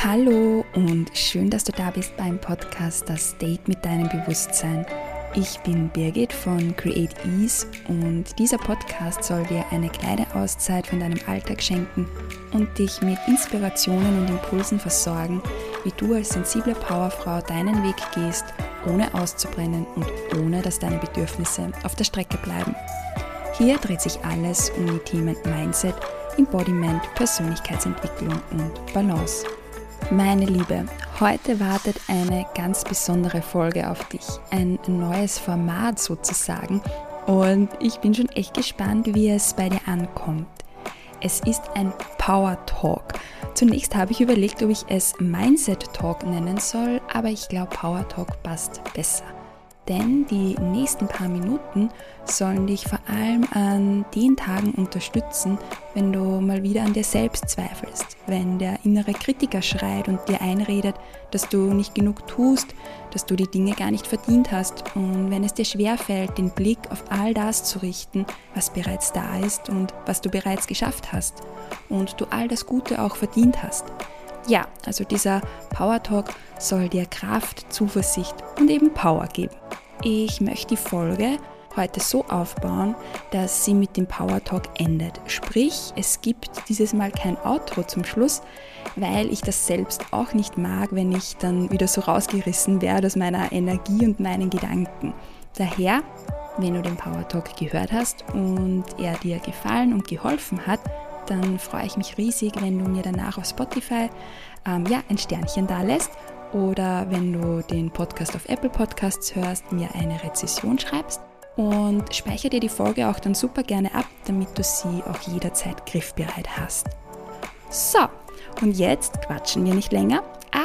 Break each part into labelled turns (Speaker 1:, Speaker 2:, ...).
Speaker 1: Hallo und schön, dass du da bist beim Podcast Das Date mit deinem Bewusstsein. Ich bin Birgit von Create Ease und dieser Podcast soll dir eine kleine Auszeit von deinem Alltag schenken und dich mit Inspirationen und Impulsen versorgen, wie du als sensible Powerfrau deinen Weg gehst, ohne auszubrennen und ohne, dass deine Bedürfnisse auf der Strecke bleiben. Hier dreht sich alles um die Themen Mindset, Embodiment, Persönlichkeitsentwicklung und Balance. Meine Liebe, heute wartet eine ganz besondere Folge auf dich, ein neues Format sozusagen und ich bin schon echt gespannt, wie es bei dir ankommt. Es ist ein Power Talk. Zunächst habe ich überlegt, ob ich es Mindset Talk nennen soll, aber ich glaube Power Talk passt besser. Denn die nächsten paar Minuten sollen dich vor allem an den Tagen unterstützen, wenn du mal wieder an dir selbst zweifelst, wenn der innere Kritiker schreit und dir einredet, dass du nicht genug tust, dass du die Dinge gar nicht verdient hast und wenn es dir schwerfällt, den Blick auf all das zu richten, was bereits da ist und was du bereits geschafft hast und du all das Gute auch verdient hast. Ja, also dieser Power Talk soll dir Kraft, Zuversicht und eben Power geben. Ich möchte die Folge heute so aufbauen, dass sie mit dem Power Talk endet. Sprich, es gibt dieses Mal kein Outro zum Schluss, weil ich das selbst auch nicht mag, wenn ich dann wieder so rausgerissen werde aus meiner Energie und meinen Gedanken. Daher, wenn du den Power Talk gehört hast und er dir gefallen und geholfen hat, dann freue ich mich riesig, wenn du mir danach auf Spotify ein Sternchen da lässt oder wenn du den Podcast auf Apple Podcasts hörst, mir eine Rezension schreibst und speichere dir die Folge auch dann super gerne ab, damit du sie auch jederzeit griffbereit hast. So, und jetzt quatschen wir nicht länger,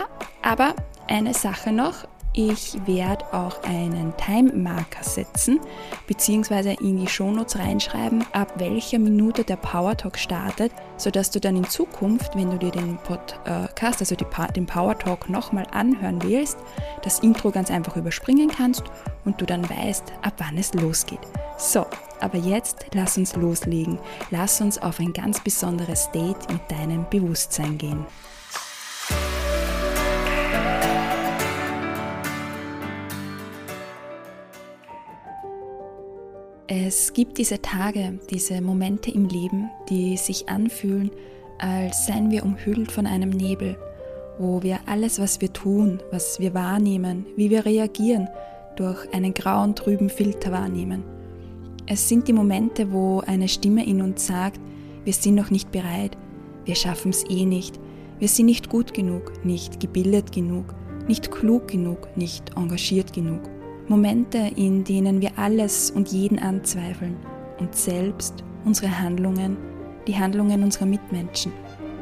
Speaker 1: aber eine Sache noch. Ich werde auch einen Time-Marker setzen, beziehungsweise in die Shownotes reinschreiben, ab welcher Minute der Power Talk startet, sodass du dann in Zukunft, wenn du dir den Podcast, also den Power Talk nochmal anhören willst, das Intro ganz einfach überspringen kannst und du dann weißt, ab wann es losgeht. So, aber jetzt lass uns loslegen. Lass uns auf ein ganz besonderes Date mit deinem Bewusstsein gehen. Es gibt diese Tage, diese Momente im Leben, die sich anfühlen, als seien wir umhüllt von einem Nebel, wo wir alles, was wir tun, was wir wahrnehmen, wie wir reagieren, durch einen grauen, trüben Filter wahrnehmen. Es sind die Momente, wo eine Stimme in uns sagt, wir sind noch nicht bereit, wir schaffen es eh nicht, wir sind nicht gut genug, nicht gebildet genug, nicht klug genug, nicht engagiert genug. Momente, in denen wir alles und jeden anzweifeln, uns selbst, unsere Handlungen, die Handlungen unserer Mitmenschen.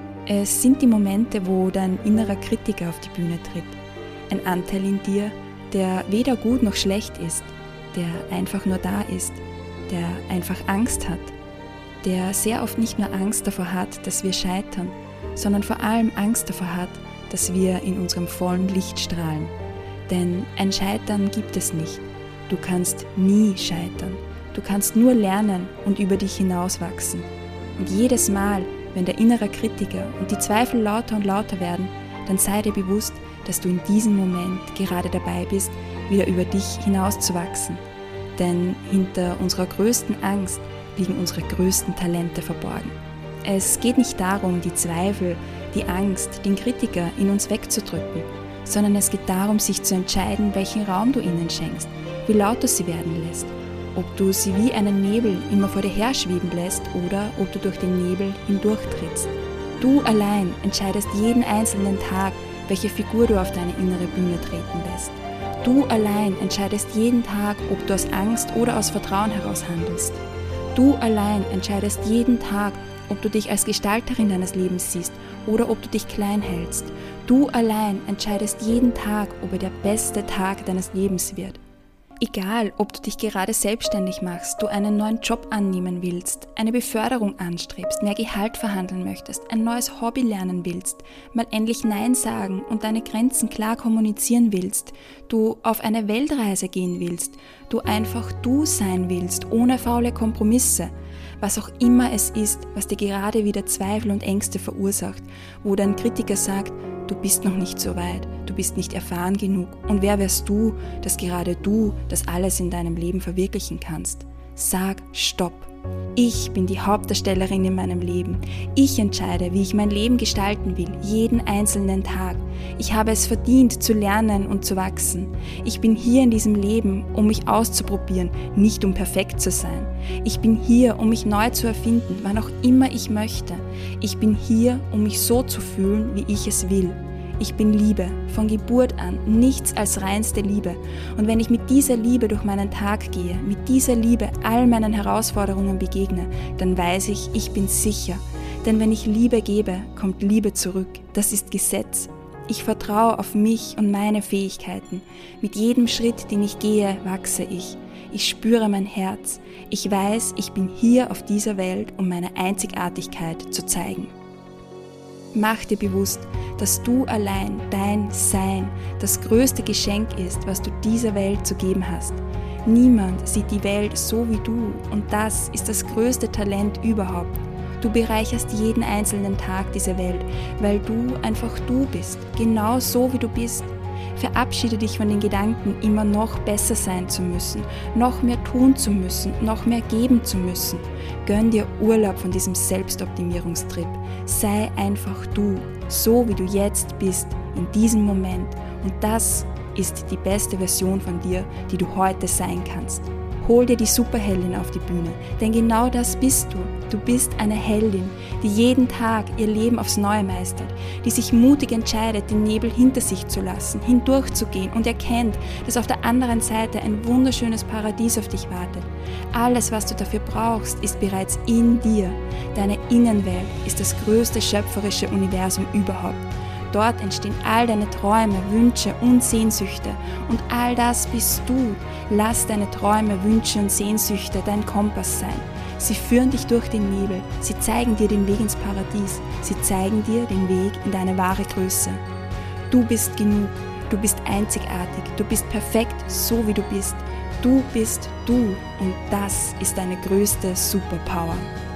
Speaker 1: Es sind die Momente, wo dein innerer Kritiker auf die Bühne tritt. Ein Anteil in dir, der weder gut noch schlecht ist, der einfach nur da ist, der einfach Angst hat, der sehr oft nicht nur Angst davor hat, dass wir scheitern, sondern vor allem Angst davor hat, dass wir in unserem vollen Licht strahlen. Denn ein Scheitern gibt es nicht. Du kannst nie scheitern. Du kannst nur lernen und über dich hinauswachsen. Und jedes Mal, wenn der innere Kritiker und die Zweifel lauter und lauter werden, dann sei dir bewusst, dass du in diesem Moment gerade dabei bist, wieder über dich hinauszuwachsen. Denn hinter unserer größten Angst liegen unsere größten Talente verborgen. Es geht nicht darum, die Zweifel, die Angst, den Kritiker in uns wegzudrücken, sondern es geht darum, sich zu entscheiden, welchen Raum du ihnen schenkst, wie laut du sie werden lässt, ob du sie wie einen Nebel immer vor dir her schweben lässt oder ob du durch den Nebel hindurchtrittst. Du allein entscheidest jeden einzelnen Tag, welche Figur du auf deine innere Bühne treten lässt. Du allein entscheidest jeden Tag, ob du aus Angst oder aus Vertrauen heraus handelst. Du allein entscheidest jeden Tag, ob du dich als Gestalterin deines Lebens siehst oder ob du dich klein hältst. Du allein entscheidest jeden Tag, ob er der beste Tag deines Lebens wird. Egal, ob du dich gerade selbstständig machst, du einen neuen Job annehmen willst, eine Beförderung anstrebst, mehr Gehalt verhandeln möchtest, ein neues Hobby lernen willst, mal endlich Nein sagen und deine Grenzen klar kommunizieren willst, du auf eine Weltreise gehen willst, du einfach du sein willst, ohne faule Kompromisse, was auch immer es ist, was dir gerade wieder Zweifel und Ängste verursacht, wo dein Kritiker sagt, du bist noch nicht so weit, du bist nicht erfahren genug und wer wärst du, dass gerade du das alles in deinem Leben verwirklichen kannst? Sag Stopp. Ich bin die Hauptdarstellerin in meinem Leben. Ich entscheide, wie ich mein Leben gestalten will, jeden einzelnen Tag. Ich habe es verdient, zu lernen und zu wachsen. Ich bin hier in diesem Leben, um mich auszuprobieren, nicht um perfekt zu sein. Ich bin hier, um mich neu zu erfinden, wann auch immer ich möchte. Ich bin hier, um mich so zu fühlen, wie ich es will. Ich bin Liebe, von Geburt an, nichts als reinste Liebe. Und wenn ich mit dieser Liebe durch meinen Tag gehe, mit dieser Liebe all meinen Herausforderungen begegne, dann weiß ich, ich bin sicher. Denn wenn ich Liebe gebe, kommt Liebe zurück. Das ist Gesetz. Ich vertraue auf mich und meine Fähigkeiten. Mit jedem Schritt, den ich gehe, wachse ich. Ich spüre mein Herz. Ich weiß, ich bin hier auf dieser Welt, um meine Einzigartigkeit zu zeigen. Mach dir bewusst, dass du allein, dein Sein, das größte Geschenk ist, was du dieser Welt zu geben hast. Niemand sieht die Welt so wie du und das ist das größte Talent überhaupt. Du bereicherst jeden einzelnen Tag dieser Welt, weil du einfach du bist, genau so wie du bist. Verabschiede dich von den Gedanken, immer noch besser sein zu müssen, noch mehr tun zu müssen, noch mehr geben zu müssen. Gönn dir Urlaub von diesem Selbstoptimierungstrip. Sei einfach du, so wie du jetzt bist, in diesem Moment. Und das ist die beste Version von dir, die du heute sein kannst. Hol dir die Superheldin auf die Bühne, denn genau das bist du. Du bist eine Heldin, die jeden Tag ihr Leben aufs Neue meistert, die sich mutig entscheidet, den Nebel hinter sich zu lassen, hindurchzugehen und erkennt, dass auf der anderen Seite ein wunderschönes Paradies auf dich wartet. Alles, was du dafür brauchst, ist bereits in dir. Deine Innenwelt ist das größte schöpferische Universum überhaupt. Dort entstehen all deine Träume, Wünsche und Sehnsüchte. Und all das bist du. Lass deine Träume, Wünsche und Sehnsüchte dein Kompass sein. Sie führen dich durch den Nebel. Sie zeigen dir den Weg ins Paradies. Sie zeigen dir den Weg in deine wahre Größe. Du bist genug. Du bist einzigartig. Du bist perfekt, so wie du bist. Du bist du. Und das ist deine größte Superpower.